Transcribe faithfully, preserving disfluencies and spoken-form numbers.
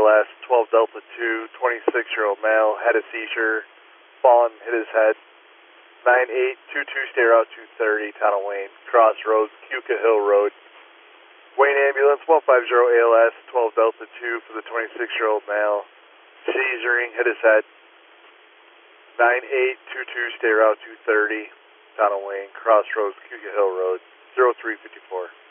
S, twelve Delta two, twenty-six-year-old male, had a seizure, fallen, hit his head. nine eight two two, stay route two thirty, town of Wayne, Crossroads, Cuca Hill Road. Wayne Ambulance, one five zero A L S, twelve Delta two for the twenty-six-year-old male, seizuring, hit his head. nine eight two two, stay route two thirty, town of Wayne, Crossroads, Cuca Hill Road, zero three five four.